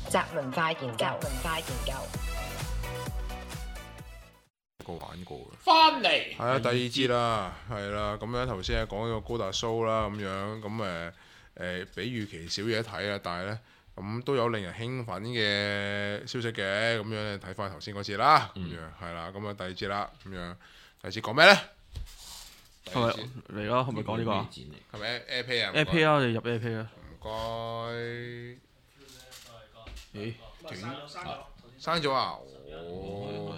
宅文化研究。 玩過嘅， 翻嚟係啊，第二節啦，係啦，咁樣頭先係講咗個高達 show 啦，咁樣咁比預期少嘢睇啊，但係呢，咁都有令人興奮嘅消息嘅，咁樣睇翻頭先嗰節啦，咁樣係啦，咁啊第二節啦，咁樣第二節講咩呢？ 係咪嚟咯？係咪講呢個啊？ 係咪 AirPay 啊 ？AirPay 啊，我哋入 AirPay 啊。 唔該。 咦？ 刪咗啊？哦。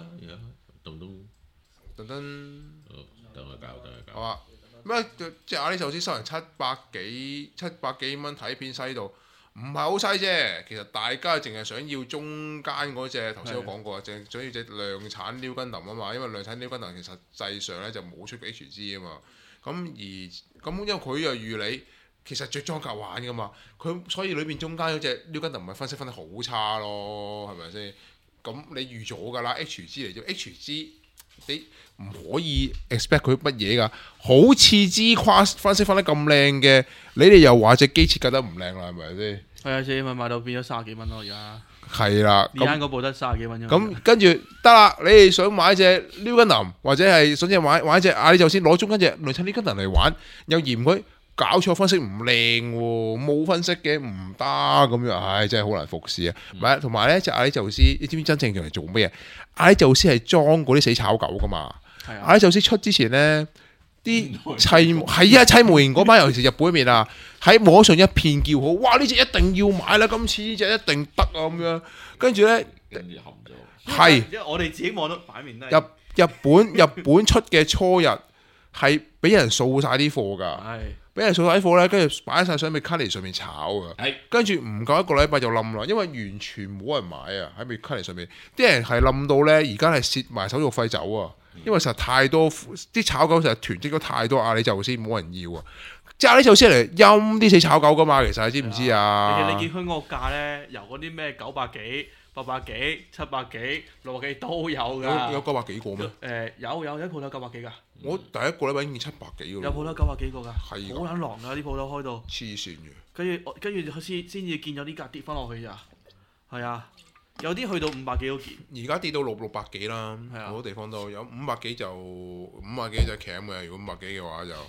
噔噔， 等我搞。 好啊！咩？即係阿里壽司收人700幾蚊睇片西度，唔係好西啫。其實大家淨係想要中間嗰隻，頭先都講過，淨係想要隻量產 New Gundam啊嘛。因為量產 New Gundam 其實實際上咧就冇出過 HG 啊嘛。咁因為佢又預你其實着裝甲玩噶嘛，所以裏邊中間嗰隻 New Gundam 咪分析得好差咯，係咪先？咁你預咗㗎啦 ，HG 嚟啫 ，HG 你唔可以 expect 佢乜嘢㗎？好似支跨分析翻得咁靚嘅，你哋又話隻機設計得唔靚啦，係咪先？ 係啊，四蚊買到變咗30幾蚊咯，而家。 係啦， 呢間嗰部得30幾蚊啫。 咁跟住得啦，你哋想買隻 New Gundam 或者係想買隻阿里就先攞中間隻類似 New Gundam嚟玩，又嫌佢搞錯分析唔靚喎，冇分析嘅唔得咁樣，唉真係好難服侍啊！咪同埋咧，隻阿里宙斯，你知唔知真正用嚟做咩嘢？阿里宙斯係裝嗰啲死炒狗噶嘛。阿里宙斯出之前咧，啲砌模型嗰班，尤其是日本嗰邊啊，喺網上一片叫好，哇！呢隻一定要買啦，今次呢隻一定得啊咁樣。跟住咧，係因為我哋自己望到擺面都係日本出嘅初日係俾人掃晒啲貨㗎。俾人掃晒啲貨咧，跟住擺晒上美卡尼上面炒啊！跟住唔夠一個禮拜就冧啦，因為完全冇人買啊！喺美卡尼上面，啲人係冧到咧，而家係蝕埋手續費走啊！因為實在太多啲炒狗，實在囤積咗太多阿里宙斯，冇人要啊！即係阿里宙斯嚟陰啲死炒狗噶嘛，其實你知唔知啊？ 你見佢嗰個價咧，由嗰啲咩900幾、800幾、700幾、600幾都有㗎。 有900幾個咩？ 有啲鋪頭900幾㗎。 我第一個禮拜已經700幾㗎。 有鋪頭900幾個㗎。 係。 好撚狼㗎啲鋪頭開到。 黐線嘅。 跟住先至見有啲價跌翻落去咋。係啊。有啲去到500幾都見， 而家跌到600幾啦，好多地方都有500幾就鉗嘅，如果500幾嘅話就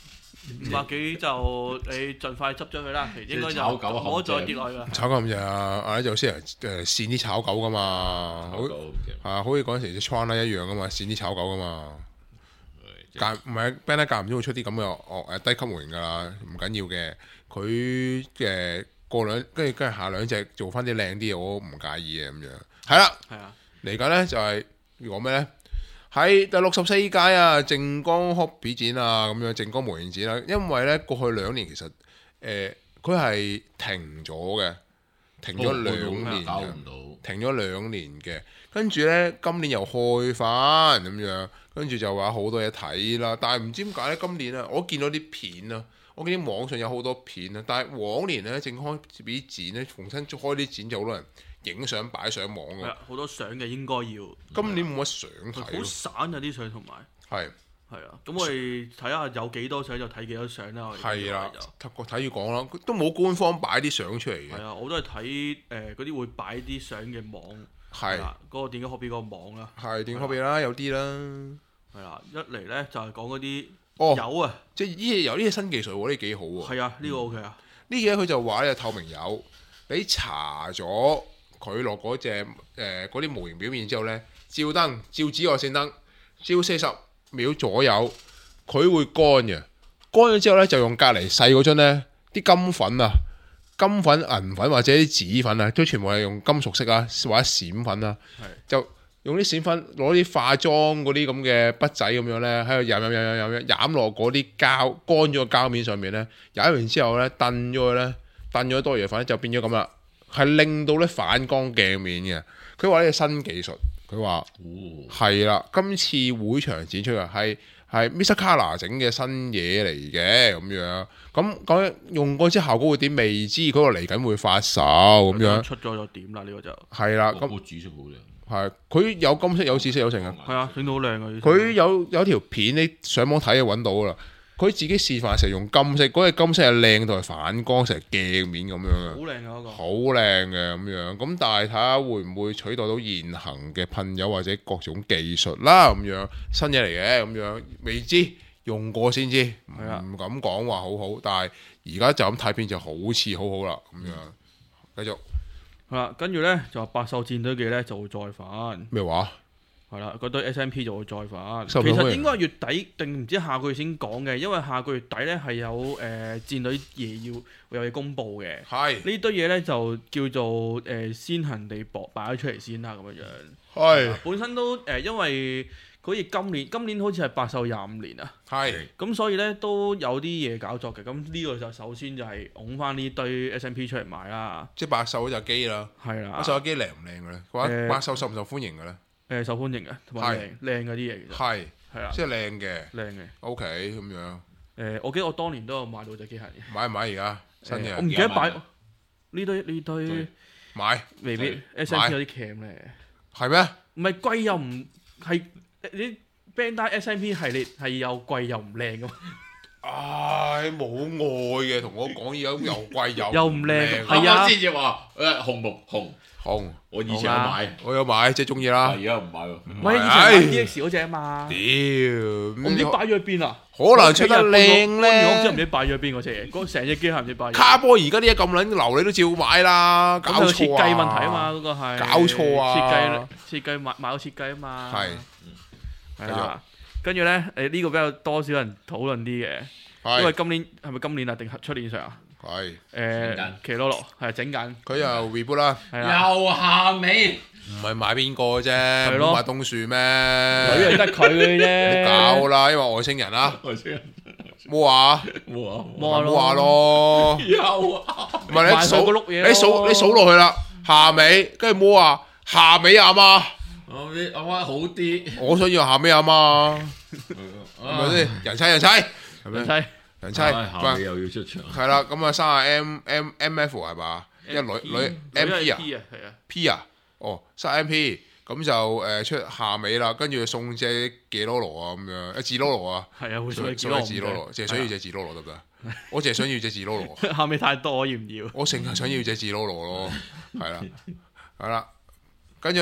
500幾就你盡快執咗佢啦，應該就唔好再跌落去啦。 炒狗咁就阿里就先跣啲炒狗噶嘛，好似嗰陣時隻 Tron 一樣噶嘛，跣啲炒狗噶嘛，唔係 Bandai 間唔中會出啲咁嘅低級模型噶啦，唔緊要嘅，佢跟住下兩隻做翻啲靚啲嘢，我唔介意嘅咁樣。係啦，嚟緊咧就係要講咩咧？喺第64屆啊，靜岡 Hobby 展啊，咁樣靜岡模型展啦。因為咧過去2年其實佢係停咗嘅，停咗2年嘅，停咗2年嘅。跟住咧今年又開翻咁樣，跟住就話好多嘢睇啦。但係唔知點解咧，今年啊，我見到啲片啊。我見啲網上有好多片啊，但係往年咧正開啲展咧，逢親開啲展就好多人影相擺上網嘅。 好多相嘅應該要。 今年冇乜相睇。 好散啊啲相同埋。係啊，咁我哋睇下有幾多相就睇幾多相啦。 係啦，睇要講啦，都冇官方擺啲相出嚟嘅。 係啊，我都係睇嗰啲會擺啲相嘅網。係嗰個電影 Hobby 嗰個網啦。 係電影 Hobby 啦，有啲啦。 係啦，一嚟咧就係講嗰啲。 有啊，即係呢嘢有呢啲新技術喎，呢幾好喎。 係啊，呢個 OK 啊。 呢嘢佢就話咧透明油，你搽咗佢落嗰隻嗰啲模型表面之後咧，照燈照紫外線燈，照40秒左右，佢會乾嘅。乾咗之後咧，就用隔離細嗰樽咧啲金粉啊、金粉、銀粉或者啲紫粉啊，都全部係用金屬色啊或者閃粉啊，就。用啲閃粉攞啲化妝嗰啲咁嘅筆仔咁樣咧，喺度飲落嗰啲膠乾咗嘅膠面上面咧，飲完之後咧，燉咗佢咧，燉咗多餘粉就變咗咁啦，係令到咧反光鏡面嘅。佢話呢個新技術，佢話係啦，今次會場展出嘅係 Mr. Color 整嘅新嘢嚟嘅咁樣。咁講用過之後效果會點未知，佢話嚟緊會發售咁樣。 出咗就點啦？呢個就係啦，咁紫色好靚。 係，佢有金色有紫色有成啊！ 係啊，整到好靚啊！ 佢有條片你上網睇就揾到啦。 佢自己示範成用金色，嗰隻金色係靚到係反光成鏡面咁樣好嘅， 靚啊嗰個。 好靚嘅咁樣。咁但係睇下會唔會取代到現行嘅噴油或者各種技術啦咁樣，新嘢嚟嘅咁樣，未知用過先知， 係啊唔敢講話好好，但係而家就咁睇片就好似好好啦咁樣。繼續係啦，跟住咧就話百獸戰隊嘅咧就會再返。 咩話？ 係啦，嗰堆 SMP 就會再返。其收唔收實應該係月底定唔知下個月先講嘅，因為下個月底咧係有戰隊嘢會有嘢公佈嘅。 係呢堆嘢咧就叫做先行地擺咗出嚟先啦，咁樣樣。 係本身都因為好似今年好似係百獸25年啊， 係咁所以咧都有啲嘢搞作嘅。咁呢個就首先就係拱翻呢堆 SMP 出嚟賣啦。 即係百獸嗰隻機啦。 係啦， 百獸機靚唔靚嘅咧？百獸受唔受歡迎嘅咧？ 受歡迎嘅，同埋靚嗰啲嘢其實係係啦， 即係靚嘅。 靚嘅。 OK 咁樣。 我記得我當年都有買到隻機械嘅。 買唔買而家新嘅？ 我唔記得擺有呢堆買未必係 SMP 有啲 cam 咧， 係咩？ 唔係貴又唔係你 Bandai SMP 系列係又貴又唔靚噶嘛， 唉，冇愛嘅，同我講而家又貴又唔靚係係啊啱啱先至話紅木紅， 紅， 我以前有買， 我有買，即係中意啦而。家唔買喎。 唔係以前買 DX 嗰只啊嘛， 屌， 我唔知擺咗喺邊啊， 可能出得靚我真係唔知咧。 擺咗喺邊嗰隻嘢，嗰成隻機械唔知擺咗。 卡波而家啲嘢咁撚流，你都照買啦。搞咁有設錯啊！ 計問題啊嘛，嗰個係搞錯啊設計買個設計啊嘛， 係係啦。跟住咧，呢個比較多少人討論啲嘅，因為係今年係咪今年啊定出年上啊？ 係， 奇羅羅係整緊， 佢又 reboot 啦， 係啦， 又下尾， 唔係買邊個啫？ 係咯唔好買東樹女咩？ 係得佢嘅啫， 唔好搞啦，因為外星人啦， 我先冇話冇冇冇話咯。 又啊！ 唔係你買佢個碌嘢咯你數落去啦，下尾跟住冇話下尾阿媽， 我啲阿媽好啲， 我想要下尾阿媽，係咪先？人妻係咪？ 人妻人妻， 下尾又要出場， 係啦，咁啊生下 MF 係嘛？一女 MP 啊 P 啊，係啊， P 啊，哦生 MP，咁就出下尾啦，跟住送隻幾羅羅啊咁樣，字羅羅啊， 係啊，會送送隻字羅羅，淨係想要隻字羅羅得唔得？我淨係想要隻字羅羅。 後尾太多，要唔要？ 我成日想要隻字羅羅咯，係啦，係啦，跟住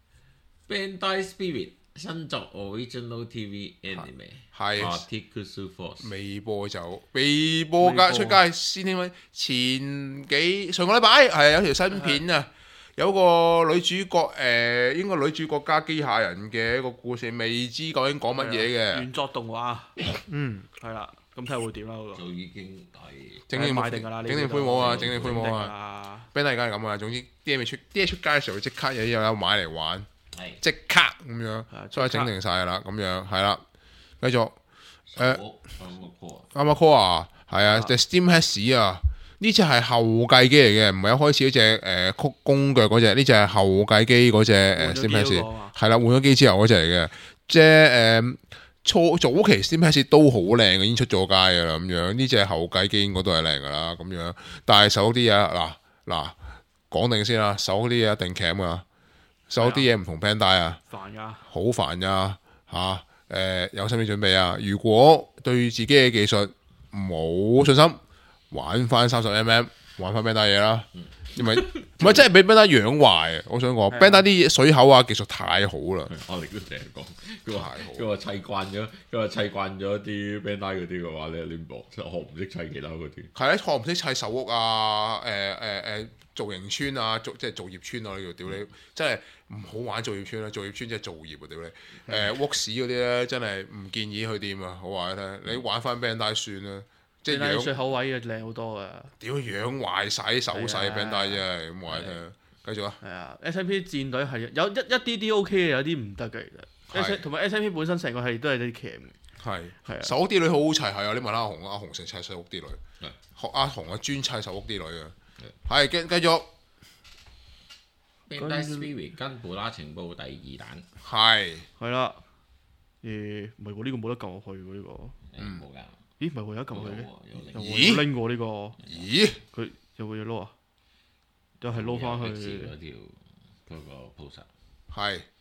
Bandai Spirit 新作 Original TV Anime 係 Articuno Force 未播就未播㗎，出街先聽聞上個禮拜係有條新片啊，有個女主角應該女主角加機械人嘅一個故事，未知究竟講乜嘢嘅， 原作動畫，係啦，咁睇下會點啦嗰個。 就已經係整定買定㗎啦， 整定灰模啊，整定灰模啊啊， ，Bandai 梗係咁啊，總之啲嘢未出，啲嘢出街嘅時候即刻有買嚟玩。 係即刻咁樣，所以整定晒啦，咁樣係啦，繼續啱啱 call 啊，係啊，隻 Steam Hex 啊，呢隻係後繼機嚟嘅，唔係一開始嗰隻曲弓腳嗰隻，呢隻係後繼機嗰隻Steam Hex，係啦，換咗機之後嗰隻嚟嘅，即係早期 Steam Hex 都好靚嘅，已經出咗街噶啦，咁樣呢隻後繼機應該都係靚噶啦，咁樣，但係手啲嘢嗱講定先啦，手啲嘢一定鉗噶。所有啲嘢唔同 Bandai 啊， 煩㗎， 好煩噶嚇！有心理準備啊！如果對自己嘅技術冇信心，玩翻30mm，玩翻 Bandai 嘢啦，因為唔係真係俾 Bandai 養壞啊！我想講 Bandai 啲水口啊技術太好啦， 我哋都成日講，佢話砌慣咗啲 Bandai 嗰啲嘅話咧，你唔學唔識砌其他嗰啲， 係咧，學唔識砌手屋啊，造型村啊，即係造業村啊！呢條屌你，真係唔好玩造業村啦！造業村即係造業啊！屌你，屋屎嗰啲咧真係唔建議去掂啊！我話你聽，你玩翻 Bandai 算啦，即係水口位嘅靚好多㗎。 屌養壞晒手勢 Bandai 真係咁話你聽，繼續啊！ 係啊，SMP 戰隊係有一啲啲 OK 嘅，有啲唔得嘅其實。同埋 SMP 本身成個系列都係啲鉗嘅。係啊， 手屋啲女好好砌係啊！你問下阿紅，阿紅成砌手屋啲女，學阿紅啊專砌手屋啲女嘅。係繼續 Bandai Spirit 跟布拉情報第二彈， 係啦。唔係喎，呢個冇得撳落去喎呢個。 冇㗎。 咦？唔係喎，有得撳落去嘅。 咦有拎過呢個。 咦？ 佢有冇嘢撈啊？都係撈翻去。 嗰條嗰個 post。 係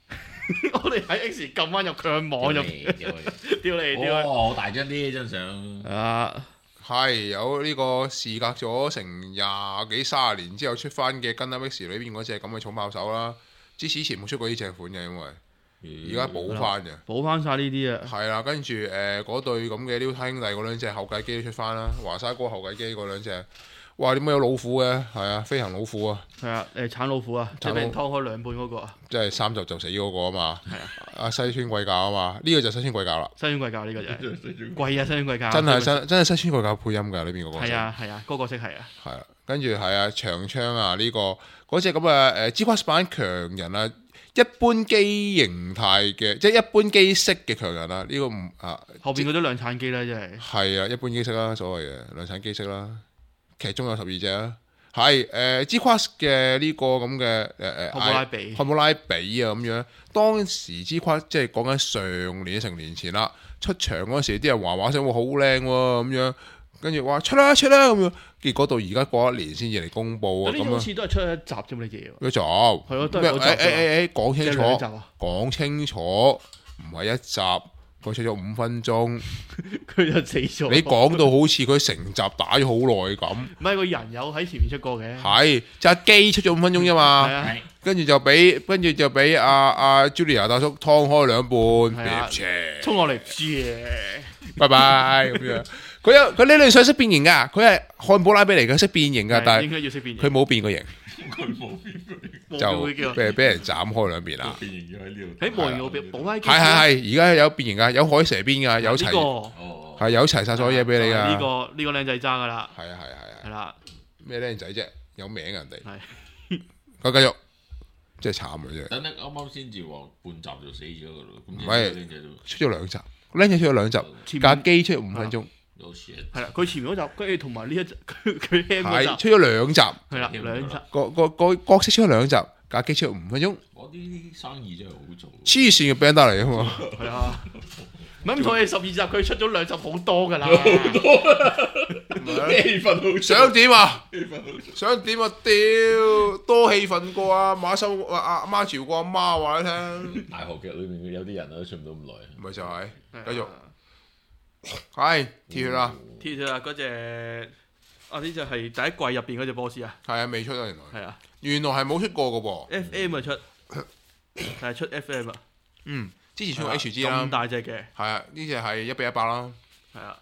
我哋喺 X 撳翻入佢嘅網入，掉嚟。 好大張啲張相。 係有呢個時隔咗成20幾30年之後出翻嘅 Gundam X 裏邊嗰隻咁嘅重炮手啦。之前冇出過呢隻款嘅，因為而家補翻嘅， 補翻晒呢啲啊。 係啦，跟住嗰對咁嘅 New 兄弟嗰兩隻後繼機都出翻啦，華沙哥後繼機嗰兩隻。哇！點解有老虎嘅？係啊，飛行老虎啊！ 係啊，橙老虎啊，即係俾人劏開兩半嗰個啊！ 即係3集就死嗰個啊嘛！ 係啊， 阿西村貴教啊嘛，呢個就西村貴教啦。 西村貴教呢個就係貴啊！西村貴教真係西村貴教配音㗎，呢邊個角色。 係啊，嗰個角色係啊。 係啊，跟住係啊，長槍啊呢個嗰隻咁嘅G-Class 版強人啊，一般機形態嘅，即係一般機式嘅強人啊，呢個唔啊。 後邊嗰啲量產機啦，真係。 係啊，一般機式啦，所謂嘅量產機式啦，劇中有12隻啊。係G-Class 嘅呢個咁嘅漢姆拉比啊咁樣，當時 G-Class 即係講緊上年成年前啦，出場嗰時啲人話聲好靚喎咁樣，跟住話出啦咁樣，結果到而家過1年先至嚟公佈啊咁樣。 好似都係出一集啫嘛，呢嘢。 一集係咯，都係嗰集。 講清楚，講清楚，唔係一集。佢出咗5分鐘， 佢就死咗。 你講到好似佢成集打咗好耐咁。 唔係個人有喺前面出過嘅。 係就係機出咗5分鐘啫嘛。跟住就俾阿 Julia 大叔劏開兩半， 衝落嚟， 拜拜咁樣。佢呢類上識變形㗎，佢係漢堡拉比嚟嘅，識變形㗎，但係應該要識變形。 佢冇變過形。 佢冇變過形， 就俾人斬開兩邊啦。 變形咗喺呢度。 喺模型度保拉機。 係，而家有變形㗎，有海蛇邊㗎，有齊。係有齊晒所有嘢俾你㗎。 呢個靚仔爭㗎啦。 係。 係啦。 咩靚仔啫？有名人哋。 係。 佢繼續，真係慘嘅啫。 等啱啱先至話半集就死咗㗎咯。 唔係，出咗2集，靚仔出咗2集，架機出咗5分鐘。 係啦，佢前面嗰集，跟住同埋呢一集，佢 M 嗰集， 出咗2集。 係啦，2集。 個角色出咗2集，架機出咗5分鐘。 嗰啲生意真係好做。 黐線嘅 Bandai 嚟啊嘛。 係啊。咁套戲12集，佢出咗2集好多㗎啦。 好多。氣氛好。 想點啊？想點啊？屌，多氣氛過啊！馬修阿媽潮過阿媽話你聽。 大學劇裏面有啲人都出唔到咁耐。 咪就係，繼續。係鐵血啦， 嗰隻呢隻係第一季入邊嗰隻 boss 啊。 係啊，未出啊原來。 係啊， 原來係冇出過噶噃。 FM 啊出，係出 FM 啊。 之前出過 HG 啦。 咁大隻嘅。係啊，呢隻係1:100啦。 係啊。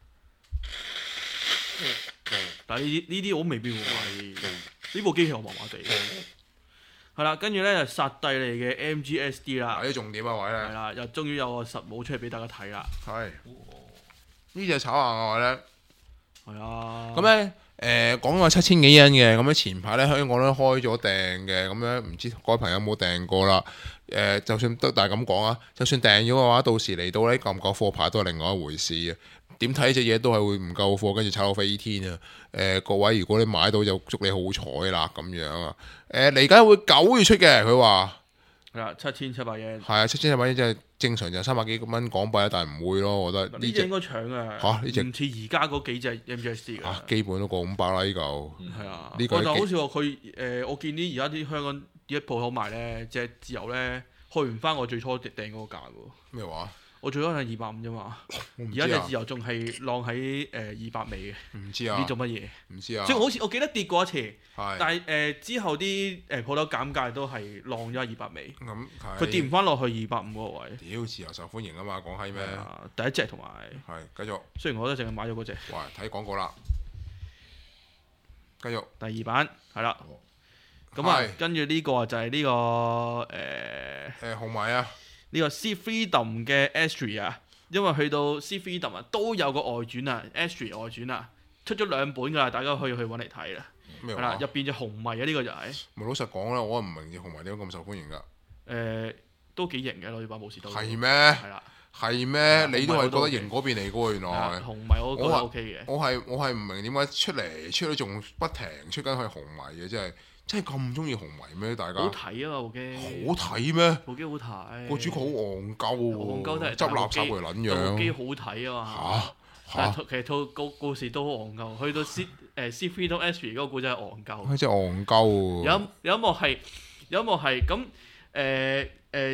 但係呢啲我未必會買，呢部機器我麻麻地。係啦，跟住咧就殺帝嚟嘅 MGSD 啦。 啲重點啊位咧。 係啦，又終於有個實武出嚟俾大家睇啦。 係。呢隻炒下外咧， 係啊。 咁咧講話7000幾蚊嘅，咁樣前排咧香港都開咗訂嘅，咁樣唔知各位朋友有冇訂過啦？就算都但係咁講啊，就算訂咗嘅話，到時嚟到咧夠唔夠貨牌都係另外一回事嘅。點睇隻嘢都係會唔夠貨，跟住炒到飛天啊！各位如果你買到就祝你好彩啦咁樣啊！嚟緊會9月出嘅，佢話。 係啦，7700円。 係啊，7700円即係正常就300幾蚊港幣，但係唔會咯，我覺得呢隻應該搶啊！ 嚇呢隻唔似而家嗰幾隻 MGSD 㗎。 基本都過500啦呢嚿。 係啊， 呢個我就好似話佢我見啲而家啲香港啲鋪頭賣咧，隻自由咧去唔翻我最初訂嗰個價㗎喎。 咩話？ 我最多係250啫嘛，而家隻自由仲係晾喺200尾嘅。 唔知啊？ 呢做乜嘢？ 唔知啊。 即係好似我記得跌過一次， 但係之後啲鋪頭減價都係晾咗200尾。 咁佢跌唔翻落去250嗰個位。 屌，自由受歡迎啊嘛，講閪咩？ 第一隻同埋。 係繼續。 雖然我都淨係買咗嗰隻。 喂，睇廣告啦。繼續。 第2版係啦。咁啊，跟住呢個就係呢個紅米啊。 呢個 Sea Freedom 嘅 Astri 啊，因為去到 Sea Freedom 啊都有個外傳啊 ，Astri 外傳啊，出咗2本㗎啦，大家可以去揾嚟睇啦。 咩話？係啦，入邊隻紅米啊，呢個就係。咪老實講啦，我唔明隻紅米點解咁受歡迎㗎。 都幾型嘅，攞住把武士刀。 係咩？ 係啦。 係咩？你都係覺得型嗰邊嚟嘅喎，原來。 紅米我覺得 OK 嘅。 我係唔明點解出嚟仲不停出緊去紅米嘅，真係咁中意紅米咩？大家好睇啊嘛部機， 好睇咩？ 部機好睇， 個主角好戇鳩喎， 戇鳩都係執垃圾嚟撚樣。 部機好睇啊嘛，但係其實套故事都好戇鳩，去到 Sea Freedom Astri 嗰個故仔係戇鳩， 真係戇鳩喎。 有一幕係咁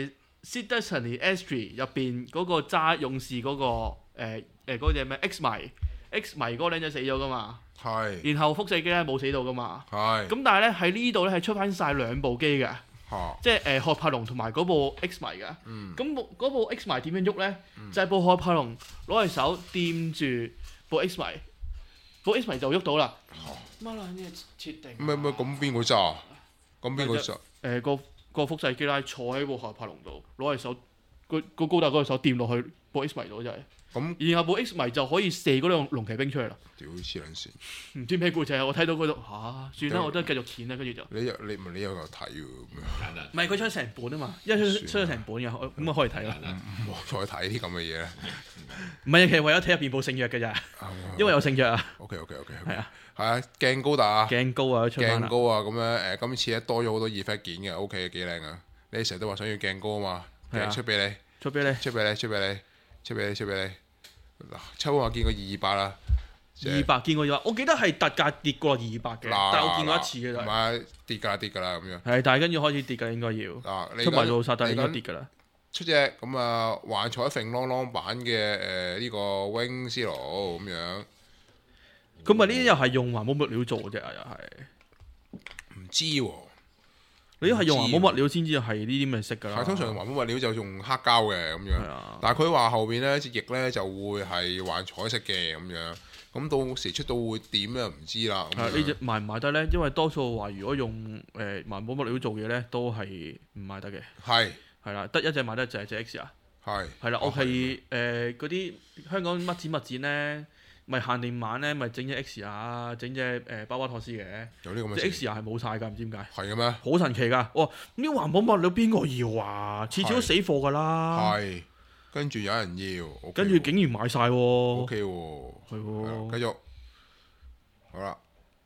Sid Destiny Astri 入邊嗰個揸勇士嗰、嗰個隻咩 X 迷嗰個僆仔死咗噶嘛， 係然後輻射機咧冇死到噶嘛， 係咁但係咧喺呢度咧係出翻晒兩部機嘅，即係賀柏龍同埋嗰部 X 迷嘅，咁嗰部 X 迷點樣喐咧？就係部賀柏龍攞隻手掂住部 X 迷，部 X 迷就喐到啦。乜撚嘢設定？ 咩咁邊個揸？咁邊個揸？ 個輻射機啦，坐喺部賀柏龍度，攞隻手個高達嗰隻手掂落去部 X 迷度就係。 咁然後部 X 迷就可以射嗰兩龍騎兵出嚟啦。 屌黐撚線！ 唔知咩故仔啊！我睇到嗰度算啦，我都係繼續錢啦，跟住就。 你有睇喎咁唔係佢出咗成本啊嘛，因為出咗成本嘅，咁啊可以睇啦。 唔好再睇啲咁嘅嘢啦。 唔係，其實為咗睇入邊部聖約嘅咋，因為有聖約啊。 OK， 係啊， 係啊，鏡高達啊， 鏡高啊，出翻啦。 鏡高啊，咁樣今次咧多咗好多 effect 件嘅，OK 幾靚啊！你成日都話想要鏡高啊嘛，鏡出俾你，出俾你。嗱，秋我見過200啦 ，200見過200，我記得係特價跌過200嘅，但係我見過一次嘅就係。 唔係跌㗎啦咁樣。 係，但係跟住開始跌㗎，應該要。出埋到沙特應該跌㗎啦。 出隻咁啊，幻彩揈啷啷版嘅呢個 Wing Zero 咁樣。 咁啊，呢啲又係用環保物料做嘅啫，又係。 唔知喎。 你都係用環保物料先至係呢啲咪識㗎啦。 係通常環保物料就用黑膠嘅咁樣，但係佢話後邊呢隻翼呢就會係幻彩色嘅咁樣，咁到時出到會點咧唔知啦。 呢隻賣唔賣得呢？因為多數話如果用環保物料做嘢呢，都係唔賣得嘅。係啦，得一隻賣得就係隻 X 啊。係啦，我係嗰啲香港乜展呢？咪限定版咧，咪整隻 X 啊，整隻巴巴托斯嘅。 有呢咁嘅隻 X 係冇晒㗎，唔知點解。 係嘅咩？ 好神奇㗎！哇！呢啲環保物料邊個要啊？次次都死貨㗎啦。 係。跟住有人要。 跟住竟然買晒喎。 O K 喎。 係喎。 繼續。好啦。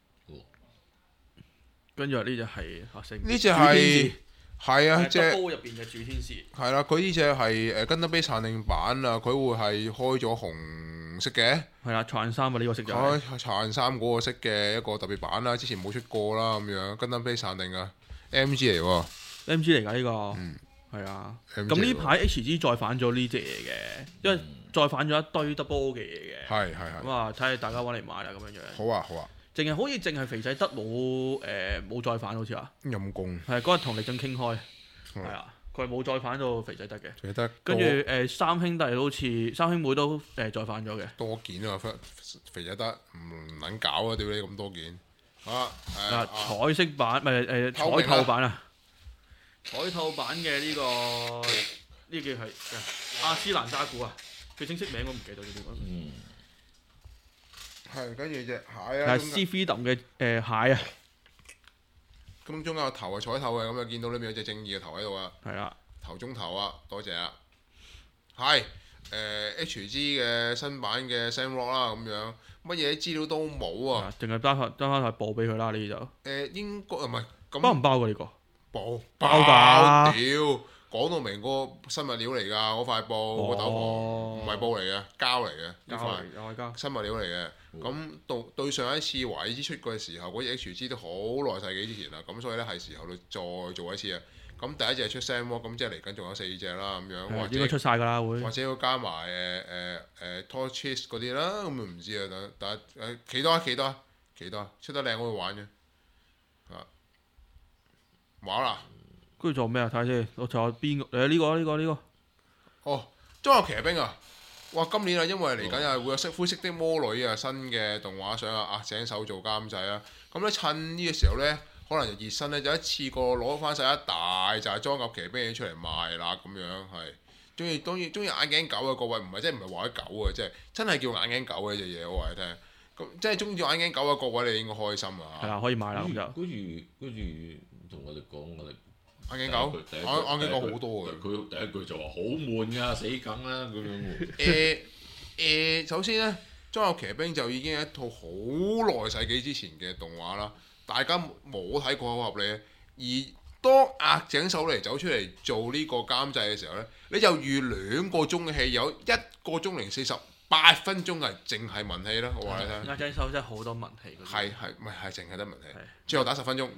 跟住呢隻係黑色。 呢隻係。係啊，即係入邊嘅主天使。 係啦，佢呢隻係跟得比限定版啊，佢會係開咗紅色嘅。 係啦，橙衫啊，呢個色就係。橙衫嗰個色嘅一個特別版啦，之前冇出過啦咁樣，跟得比限定啊 ，MG 嚟喎。 MG 嚟㗎呢個。係啊。咁呢排 HG 再反咗呢隻嘢嘅，因為再反咗一堆 double 嘅嘢嘅。 係。 咁啊，睇下大家揾嚟買啦咁樣樣。 好啊。 好似淨係肥仔得冇再反好似話。 陰公。係嗰日同力俊傾開，係啊，佢冇再反到肥仔得嘅。 肥仔得。 跟住三兄弟好似三兄妹都再反咗嘅。 多件啊，肥仔得唔撚搞啊！屌你咁多件。 彩色版咪彩透版啊！彩透版嘅呢叫係阿斯蘭渣古啊！佢正式名我唔記得咗點講。 係，跟住隻蟹啊， 係 C-Freedom 嘅蟹啊。 咁中間個頭係彩透嘅，咁就見到裏面有隻正義嘅頭喺度啊。 係啦， 頭中頭啊，多謝啊。係HG 嘅新版嘅 Sam Rock 啦，咁樣乜嘢資料都冇啊。 淨係單翻台報俾佢啦，呢就。 應該唔係咁。 包唔包㗎呢個？ 包㗎。 屌！講到明個新物料嚟㗎，嗰塊布個斗篷唔係布嚟嘅，膠嚟嘅，呢塊新物料嚟嘅。咁對上一次華爾茲出過嘅時候，嗰隻 HG 都好耐世紀之前啦。咁所以咧係時候再做一次啊。咁第一隻係出 Sam Rock，咁即係嚟緊仲有4隻啦，咁樣或者應該出晒㗎啦會。 或者要加埋Torchis 嗰啲啦，咁啊唔知啊，等幾多出得靚可以玩嘅。玩啦！ 跟住做咩啊？睇下先，我仲有邊個？呢個。 哦，裝甲騎兵啊！哇，今年啊，因為嚟緊又會有灰色的魔女啊，新嘅動畫上啊，井手做監製啊。咁咧趁呢個時候咧，可能就熱身咧，就一次過攞翻晒一大就係裝甲騎兵出嚟賣啦，咁樣係。中意眼鏡狗啊，各位唔係話啲狗啊，即係真係叫眼鏡狗嘅隻嘢，我話你聽。咁即係中意眼鏡狗啊，各位你應該開心啊！ 係啦，可以買啦咁就。 跟住同我哋講，我哋。 眼鏡狗，眼鏡狗好多嘅。 佢第一句就話好悶㗎，死梗啦咁樣。 首先呢，裝甲騎兵就已經係一套好耐世紀之前嘅動畫啦，大家冇睇過好合理。而當押井守嚟走出嚟做呢個監製嘅時候呢，你就預2個鐘嘅戲，有1個鐘零48分鐘係淨係文戲啦。我話你聽， 押井守真係好多文戲。 係淨係得文戲，最後打10分鐘完。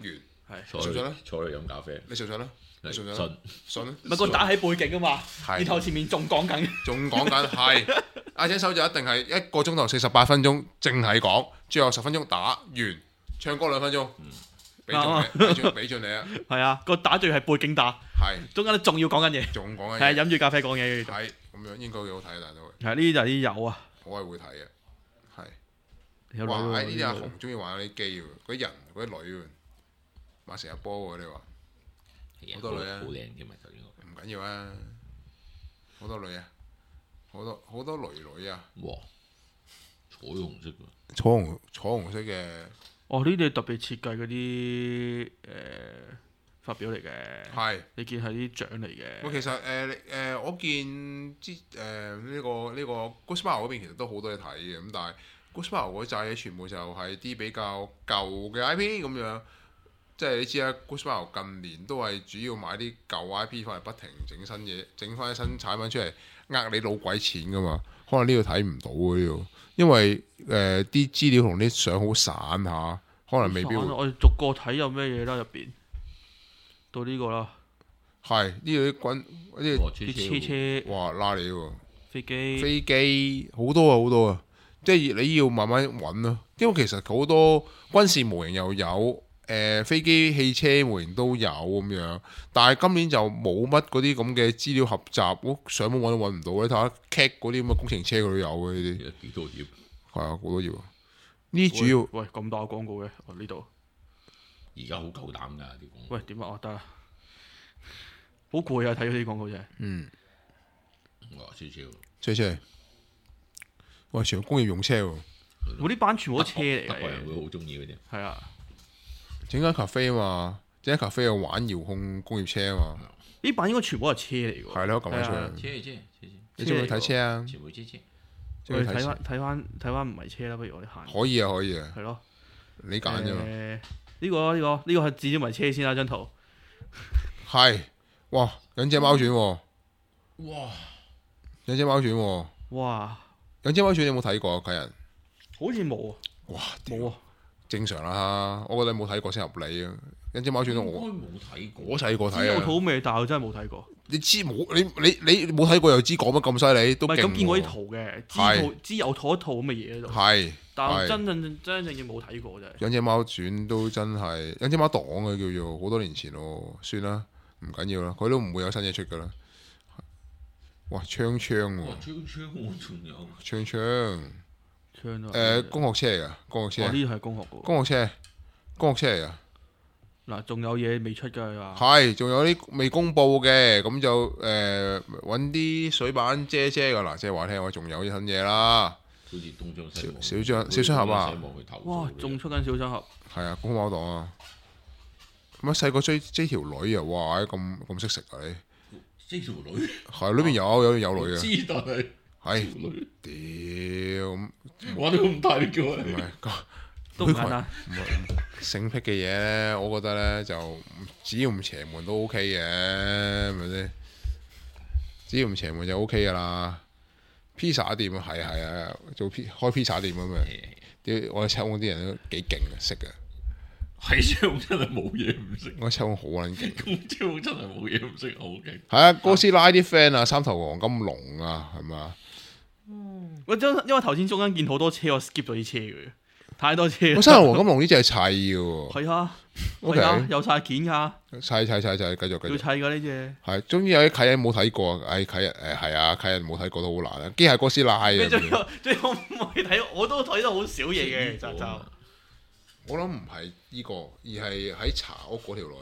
係。 信唔信咧？ 坐嚟飲咖啡， 你信唔信咧？你信唔信？信。 咪個打喺背景啊嘛，然後前面仲講緊。 係。阿姐手就一定係1個鐘頭48分鐘，淨係講，最後10分鐘打完，唱歌2分鐘。俾盡你啊！ 係啊，個打仲要係背景打，中間仲要講緊嘢，係飲住咖啡講嘢。 係咁樣應該幾好睇啊！大都係呢啲就係啲友啊， 我係會睇嘅，係。哇！呢啲阿紅中意玩嗰啲機喎，嗰啲人嗰啲女喎，買成日波喎你話，好多女啊， 好靚嘅咪就應該。 唔緊要啊，好多女啊，好多女啊。 哇！彩虹色㗎。 彩虹色嘅。 哦，呢啲係特別設計嗰啲發表嚟嘅， 係你見係啲獎嚟嘅。 喂，其實我見呢個 Ghostwire 嗰邊其實都好多嘢睇嘅，咁但係 Ghostwire 嗰扎嘢全部就係啲比較舊嘅 IP 咁樣，即係你知啦 Ghostwire 近年都係主要買啲舊 IP 翻嚟不停整新嘢，整翻啲新產品出嚟，呃你老鬼錢噶嘛。可能呢度睇唔到嘅呢度，因為啲資料同啲相好散下，可能未必會。 我哋逐個睇有咩嘢啦入邊，到呢個啦。係呢度啲軍啲車，哇拉你喎！飛機好多啊！即係你要慢慢揾咯，因為其實好多軍事模型又有。飛機、汽車模型都有咁樣，但係今年就冇乜嗰啲咁嘅資料合集，我上網揾都揾唔到。你睇下 CAT 嗰啲咁嘅工程車佢都有嘅呢啲。 幾多頁？ 係啊，好多頁。呢主要喂咁大廣告嘅，呢度。 而家好夠膽㗎啲廣告。 喂點啊？得啊，好攰啊！睇嗰啲廣告真係。 哇！ 車，喂，全部工業用車喎。 我啲班全部都車嚟嘅。 德國人會好中意嗰啲。 係啊。 整間咖啡啊嘛，整間咖啡有玩遙控工業車啊嘛。 呢版應該全部係車嚟㗎。 係咯，撳翻出嚟。 車。 你中唔中意睇車啊？ 全部車。 我哋睇翻唔係車啦，不如我哋行。 可以啊。 係咯。 你揀啫嘛。 呢個係至少唔係車先啦，張圖。 係，哇！忍者貓傳喎。 哇！ 忍者貓傳喎。 哇！ 忍者貓傳你有冇睇過啊？家人？ 好似冇啊。 哇！ 冇啊。 正常啦，我覺得你冇睇過先合理啊！忍者貓傳我應該冇睇過， 我細個睇啊。 有套咩？但係我真係冇睇過。 你知冇？你冇睇過又知講乜咁犀利？都勁喎。 咁見過啲圖嘅，知有套咁嘅嘢喺度。 係。 但係真正要冇睇過真係。 忍者貓傳都真係忍者貓黨啊，叫做好多年前咯，算啦，唔緊要啦，佢都唔會有新嘢出噶啦。哇！槍喎。 槍我仲有。 槍。工學車嚟噶，工學車。 呢係工學嘅。 工學車嚟噶。 嗱，仲有嘢未出㗎嘛？ 係，仲有啲未公佈嘅，咁就揾啲水板遮㗎啦。即係話聽話，仲有啲新嘢啦。 好似東張西望。 小雙俠啊！ 哇，仲出緊小雙俠。 係啊，功夫貓黨啊！咁啊，細個追條女啊，哇！咁識食啊你。 追條女。 係，裏邊有女啊。 知但係。 係。屌！ 玩到咁大力嘅。 唔係。 都唔簡單。 性癖嘅嘢咧，我覺得咧就只要唔邪門都 OK 嘅，係咪先？只要唔邪門就 OK 噶啦。披薩店啊，係啊，開披薩店咁樣。我哋抽嗰啲人都幾勁啊，識嘅。 係抽真係冇嘢唔識。 我抽好撚勁。 抽真係冇嘢唔識，好勁。 係啊，哥斯拉啲 friend 啊，三頭黃金龍啊，係嘛？ 因為頭先中間見好多車，我 skip 咗啲車嘅。太多車。 三頭黃金龍呢隻係砌嘅喎。 係啊。OK。有晒件㗎。砌，繼續。要砌㗎呢隻。 係，終於有啲契人冇睇過，契人係啊，契人冇睇過都好難啊。機械哥斯拉啊。 最後唔係睇，我都睇得好少嘢嘅，就。 我諗唔係呢個，而係喺茶屋嗰條女。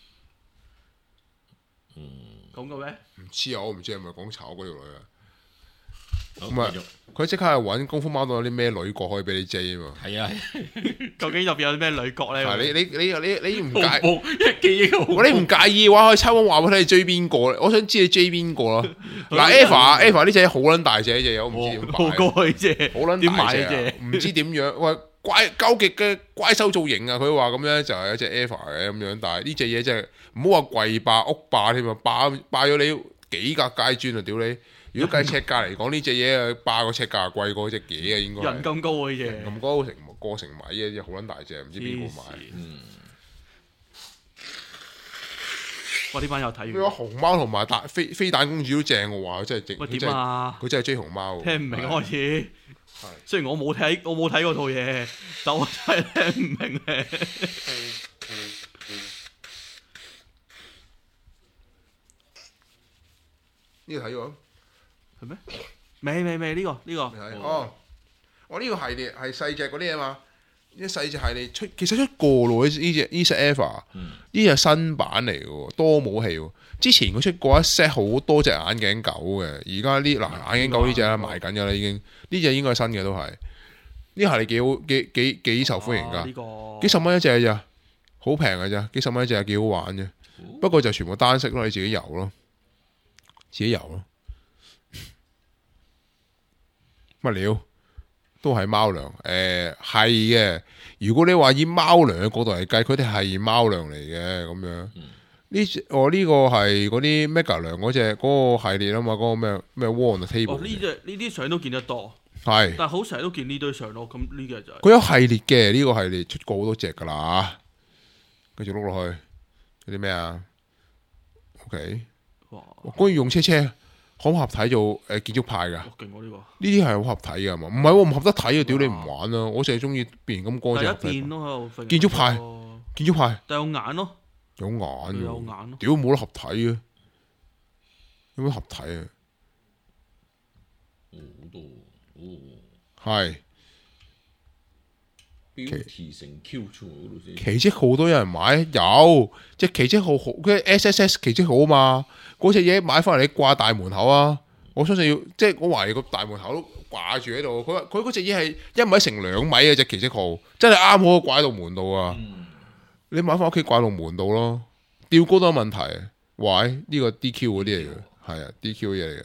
咁嘅咩？ 唔知啊，我唔知係咪講茶屋嗰條女啊。唔係，佢即刻係揾功夫貓黨有啲咩女角可以俾你追啊嘛。 係啊， 究竟入邊有啲咩女角咧？ 你唔介意？ 你唔介意嘅話，可以抽空話俾你追邊個咧？我想知你追邊個咯。嗱，Eva 呢隻好撚大隻，呢隻我唔知點買。 好過呢隻， 好撚大隻，唔知點樣。喂，究極嘅怪獸造型啊！佢話咁樣就係一隻 Eva 嘅咁樣，但係呢隻嘢真係唔好話貴霸屋霸添啊，霸咗你幾格階磚啊！屌你！如果計尺價嚟講，呢隻嘢啊，霸個尺價貴過隻嘢啊，應該。 人咁高啊！呢隻。 咁高過成米嘅，好撚大隻，唔知邊個買。 哇！呢班又睇完。 咩話熊貓同埋飛蛋公主都正喎，話佢真係正。 喂點啊？ 佢真係追熊貓。 聽唔明開始。雖然我冇睇嗰套嘢，但我真係聽唔明咧。 呢個睇咗係咩？未呢個。 哦，我呢個系列係細隻嗰啲啊嘛。呢細隻系列其實出過咯，呢隻 Eva， 呢隻新版嚟嘅喎，多武器喎。之前佢出過一 set 好多隻眼鏡狗嘅，而家眼鏡狗呢隻啦賣緊㗎啦已經，呢隻應該係新嘅都係。呢系列幾好幾受歡迎㗎，幾十蚊一隻咋，好平㗎咋，幾十蚊一隻幾好玩嘅。不過就全部單色咯，你自己油咯，乜料都係貓糧，係嘅。如果你話以貓糧嘅角度嚟計，佢哋係貓糧嚟嘅咁樣。呢個係嗰啲 Mega 糧嗰隻嗰個系列啊嘛，嗰個咩 War on the Table。 呢啲相都見得多。 係， 但係好成日都見呢堆相咯，咁呢個就係佢有系列嘅，呢個系列出過好多隻噶啦，繼續碌落去，有啲咩啊 ？OK， 哇！關於用車可唔合體做建築派噶？ 勁喎呢個！ 呢啲係好合體噶嘛？唔係喎，唔合得體啊！屌你唔玩啊！我淨係中意變形金剛啫。 第一件咯喺度。 建築派， 但有眼咯。 有眼咯。 屌冇得合體啊！有咩合體啊？ 好多。 係標誌成 Q 出嗰度先。 奇蹟號都有人買，有即係奇蹟號好，佢 SSS 奇蹟號啊嘛，嗰隻嘢買翻嚟你掛大門口啊！我相信要即係我懷疑個大門口都掛住喺度。佢嗰隻嘢係1米乘2米嘅隻奇蹟號，真係啱好掛喺度門度啊！你買翻屋企掛到門度咯，吊高都有問題。喂，呢個 DQ 嗰啲嚟嘅，係啊 DQ 嘢嚟嘅。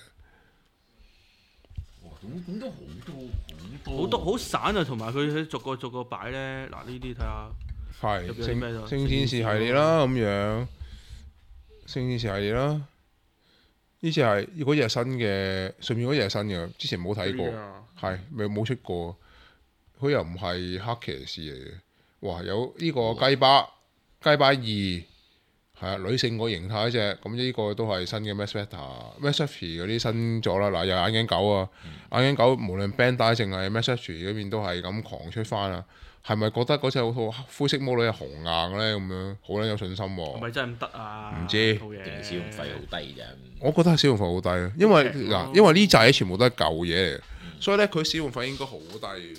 咁都好多好散啊，同埋佢逐個擺咧。嗱呢啲睇下， 係星戰士系列啦，咁樣星戰士系列啦。呢隻係嗰隻係新嘅，上面嗰隻係新嘅，之前冇睇過，係咪冇出過？佢又唔係黑騎士嚟嘅。哇！有呢個雞巴2。係啊，女性個形態嗰隻，咁呢個都係新嘅 Massacre 嗰啲新咗啦。嗱，有眼鏡狗啊，眼鏡狗無論 Bandai 定係 Massacre 嗰邊都係咁狂出翻啊。係咪覺得嗰隻好套灰色魔女係紅硬咧？咁樣好撚有信心喎。 係咪真係咁得啊？ 唔知。 定使用費好低啫。 我覺得係使用費好低啊，因為呢扎嘢全部都係舊嘢嚟，所以咧佢使用費應該好低。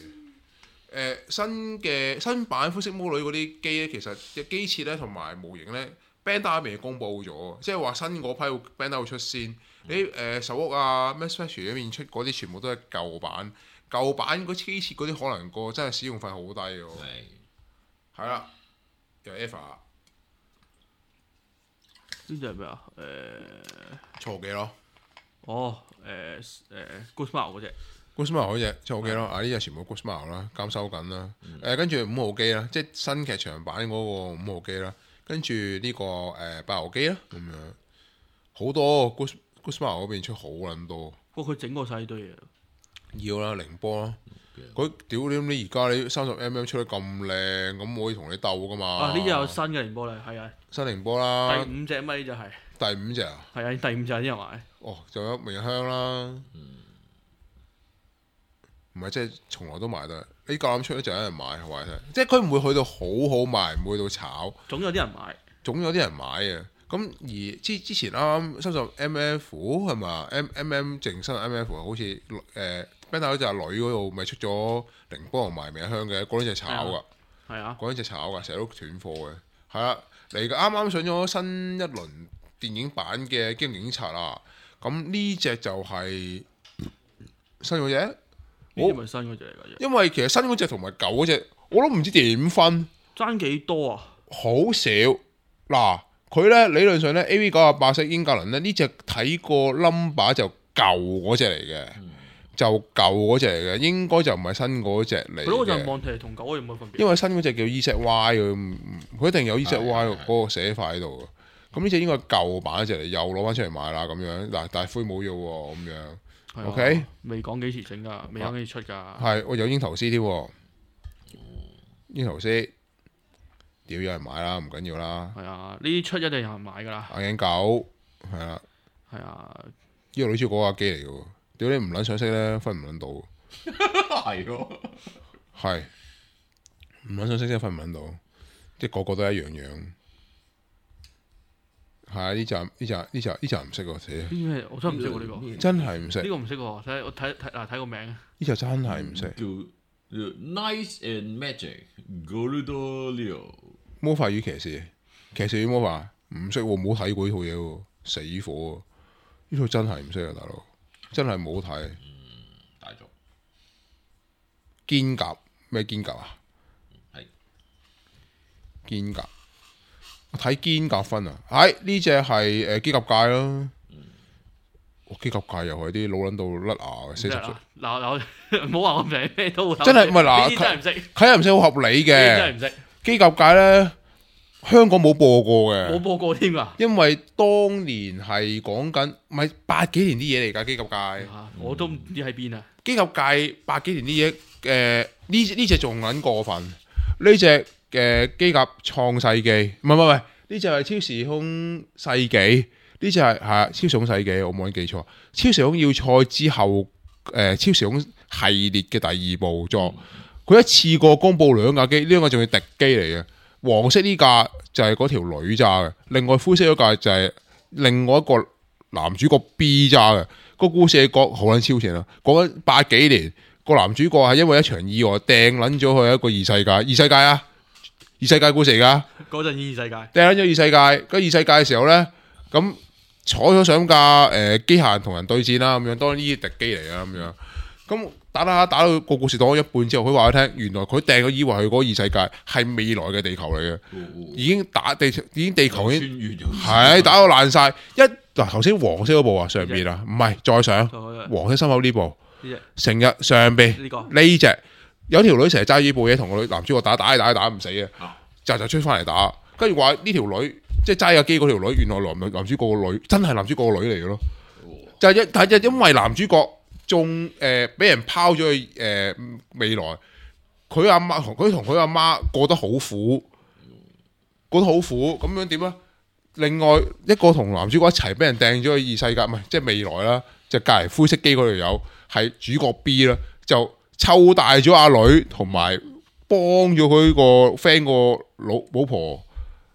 新版灰色魔女嗰啲機咧，其實嘅機設咧同埋模型咧。Bandai 未公佈咗，即係話新嗰批 Bandai 會出先。你手屋啊 Massacre 嗰邊出嗰啲全部都係舊版嗰機設嗰啲可能個真係使用費好低嘅。係啦，又 Eva。 呢隻係咩啊？ 錯記咯。 哦，Ghost Smile 嗰隻。 Ghost Smile 嗰隻錯記咯。呢隻全部 Ghost Smile 啦，監修緊啦。跟住5號機啦，即係新劇場版嗰個5號機啦。跟住呢個8號機啦，咁樣好多 Ghost Smile 嗰邊出好撚多。 不過佢整個細堆嘢。 要啦，凌波啦。佢屌你而家你30mm 出得咁靚，咁我可以同你鬥噶嘛？ 啊！呢隻有新嘅凌波嚟，係啊。 新凌波啦。 第5隻咪就係。 第5隻啊？ 係啊，第5隻啲人買。 哦，仲有明香啦。唔係，即係從來都買得。你夠膽出咧就有人買，係咪？即係佢唔會去到好好賣，唔會去到炒。 總有啲人買。總有啲人買啊！咁而之前啱啱30mm 係嘛？MM 淨新 MF 好似Bandai 嗰隻女嗰度咪出咗凌波同埋明香嘅，嗰兩隻炒㗎。 係啊。嗰兩隻炒㗎，成日都斷貨嘅。係啦，嚟嘅啱啱上咗新一輪電影版嘅《機動警察》啊！咁呢隻就係新嗰隻。 呢隻咪新嗰隻嚟㗎？ 因為其實新嗰隻同埋舊嗰隻，我都唔知點分。 爭幾多啊？ 好少嗱，佢咧理論上咧 AV98式英格倫咧呢隻睇個 number 就舊嗰隻嚟嘅，就舊嗰隻嚟嘅，應該就唔係新嗰隻嚟嘅。 佢嗰個就望題同舊有冇分別？ 因為新嗰隻叫 EZY 佢一定有 EZY 嗰個寫法喺度嘅。咁呢隻應該係舊版一隻嚟，又攞翻出嚟賣啦咁樣。嗱，但係灰冇咗喎，咁樣。OK， 未講幾時整㗎，未講幾時出㗎。 係，我有櫻桃絲添，櫻桃絲。 屌有人買啦，唔緊要啦。 係啊，呢啲出一定有人買㗎啦。 眼鏡狗係啊， 係啊， 呢個女主角架機嚟嘅喎，屌你唔撚想識咧，分唔撚到。 係喎， 係唔撚想識真係分唔撚到，即係個個都一樣樣。係啊，呢集唔識喎，死！ 咩？我真係唔識喎呢個。 真係唔識。 呢個唔識喎，我睇個名。 呢集真係唔識。 叫 Nice and Magic Golden Leo 魔法與騎士，騎士與魔法唔識喎，冇睇過呢套嘢喎，死火喎！呢套真係唔識啊，大佬，真係冇睇。 大作堅甲咩堅甲啊？ 係堅甲，我睇堅甲分啊！呢只係機甲界咯。機甲界又係啲老撚到甩牙嘅40歲。 嗱，唔好話我名咩都真係唔係嗱， 真係唔識， 佢又唔識好合理嘅。 真係唔識。 機甲界咧，香港冇播過嘅， 冇播過添啊！ 因為當年係講緊唔係80幾年啲嘢嚟㗎，機甲界。 我都唔知喺邊啊！ 機甲界80幾年啲嘢，呢隻仲撚過分。呢隻機甲創世紀，唔係，呢隻係超時空世紀。呢隻係超時空世紀，我冇記錯。超時空要塞之後，超時空系列嘅第2部作，佢一次過公佈2架機，呢兩個仲要敵機嚟嘅。黃色呢架就係嗰條女揸嘅，另外灰色嗰架就係另外一個男主角 B 揸嘅。個故事講好撚超前啊！講緊80幾年，個男主角係因為一場意外掟撚咗去一個異世界，異世界故事嚟㗎。 嗰陣異世界掟撚咗異世界，嗰異世界嘅時候咧，咁。坐咗上架機械人同人對戰啦，咁樣當然呢啲敵機嚟啊，咁樣咁打到個故事講咗一半之後，佢話佢聽，原來佢掟咗以為佢嗰個異世界係未來嘅地球嚟嘅，已經地球已經係打到爛晒。嗱頭先黃色嗰部啊，上邊啊，唔係再上黃色心口呢部，成日上邊呢隻有條女成日揸住部嘢同個男主角打唔死嘅，就出翻嚟打，跟住話呢條女。即係揸架機嗰條女，原來男主角個女，真係男主角個女嚟嘅咯。但係因為男主角仲俾人拋咗去未來，佢同佢阿媽過得好苦，咁樣點啊？另外一個同男主角一齊俾人掟咗去異世界，唔係即係未來啦，就隔離灰色機嗰條友係主角 B 啦，就湊大咗阿女，同埋幫咗佢個 friend 個老婆。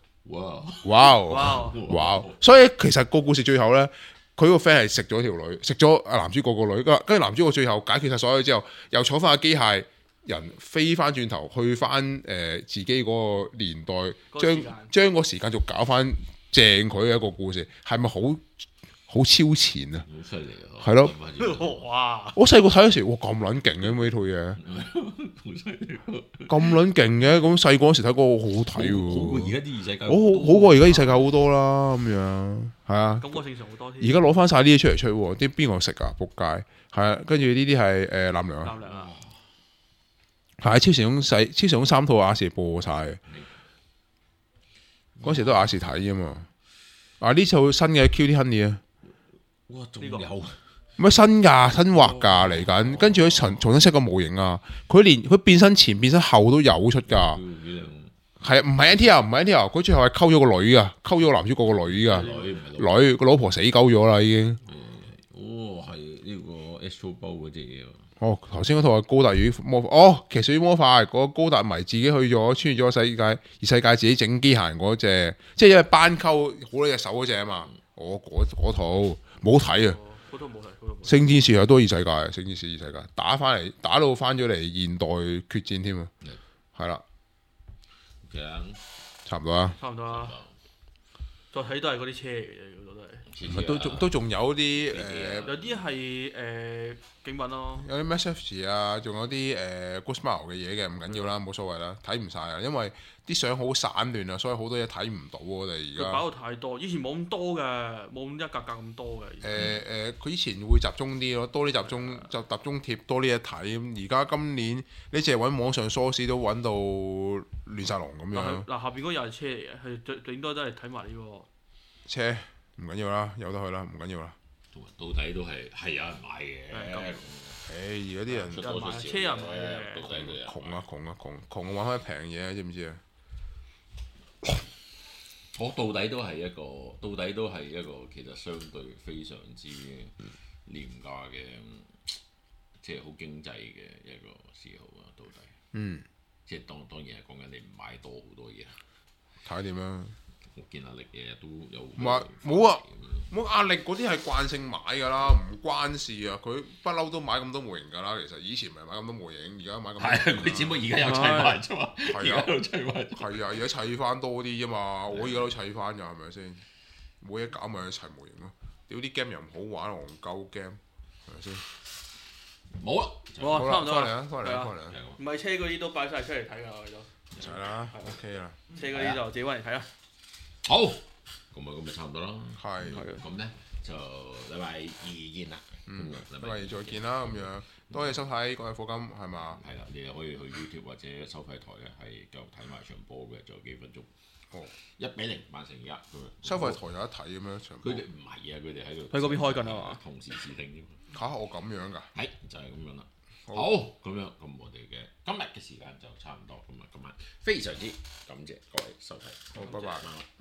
哇！所以其實個故事最後呢，佢個 friend 係食咗條女，食咗男主角個女。跟住男主角最後解決晒所有之後，又坐翻個機械人飛翻轉頭去翻自己嗰個年代，將個時間就搞翻正佢嘅一個故事，係咪好超前啊？ 好犀利啊！ 係咯， 哇！ 我細個睇嗰時，哇咁撚勁嘅呢套嘢，咁撚勁嘅，咁細個嗰時睇過好好睇喎， 好過而家啲異世界， 好過而家異世界好多啦，咁樣係啊， 感覺正常好多添。 而家攞翻晒呢啲出嚟出喎，啲邊個食啊？仆街係啊，跟住呢啲係藍娘啊，係超時空3套亞視播晒嘅，嗰時都亞視睇啊嘛，呢套新嘅 Cutie Honey 啊。 哇！仲有咩新畫㗎嚟緊，跟住佢重新 set 個模型啊！佢變身前變身後都有出㗎，係唔係 NTR 唔係 NTR，佢最後係溝咗個女㗎，溝咗個男主角個女㗎，女個老婆死鳩咗啦已經。 係呢個 Astro Boy 嗰隻嘢。 頭先嗰套係高達與魔法，騎士與魔法嗰個高達迷自己去咗穿越咗異世界自己整機械人嗰隻，即係因為斑溝好多隻手嗰隻啊嘛。嗰套冇睇啊！ 嗰套冇睇。 聖戰士又多異世界，聖戰士異世界打到翻咗嚟現代決戰添啊！係啦，差唔多啦。 再睇都係嗰啲車嚟嘅，好多都係。 都仲有啲有啲係景品咯。 有啲 Message 啊，仲有啲Ghost Smile 嘅嘢嘅，唔緊要啦，冇所謂啦，睇唔晒啊，因為啲相好散亂啊，所以好多嘢睇唔到我哋而家。 佢擺到太多，以前冇咁多嘅，冇咁一格格咁多嘅。 佢以前會集中啲咯，多啲集中貼，多啲嘢睇。而家今年你淨係揾網上 source 都揾到亂晒龍咁樣。 嗱，下邊嗰又係車嚟嘅，係最多都係睇埋呢個車，唔緊要啦，由得佢啦，唔緊要啦。 到底都係有人買嘅。 而家啲人出多出少， 車人買嘅， 到底都有。 窮啊，揾翻平嘢，知唔知啊？ 我到底都係一個其實相對非常之廉價嘅，即係好經濟嘅一個嗜好啊！到底，即係當然係講緊你唔買多好多嘢， 睇點樣？ 我見阿力日日都有唔係冇啊，冇壓力嗰啲係慣性買㗎啦，唔關事啊！佢不嬲都買咁多模型㗎啦，其實以前咪買咁多模型，而家買咁多。係啊，佢只不過而家有砌埋啫嘛。 係啊，係啊，而家砌翻多啲啫嘛，我而家都砌翻㗎，係咪先？冇嘢搞咪去砌模型咯。屌啲 game 又唔好玩，戇鳩 game 係咪先？ 冇啊， 差唔多啦，翻嚟啊！ 唔係車嗰啲都擺晒出嚟睇㗎，我哋都。 唔使啦，OK 啦。 車嗰啲就自己揾嚟睇啦。 好，咁咪差唔多啦。 係。 咁咧就禮拜二見啦。 禮拜二再見啦，咁樣。多謝收睇《國際課金》係嘛？ 係啦，你又可以去 YouTube 或者收費台咧，係繼續睇埋場波嘅，仲有幾分鐘。1-0曼城而家。 收費台有得睇咁樣場波？ 佢哋唔係啊，佢哋喺度。 喺嗰邊開緊啊嘛。 同時視聽啫。 嚇！我咁樣㗎？ 係就係咁樣啦。好，咁樣咁我哋嘅今日嘅時間就差唔多，咁啊今晚非常之感謝各位收睇。 好，拜拜。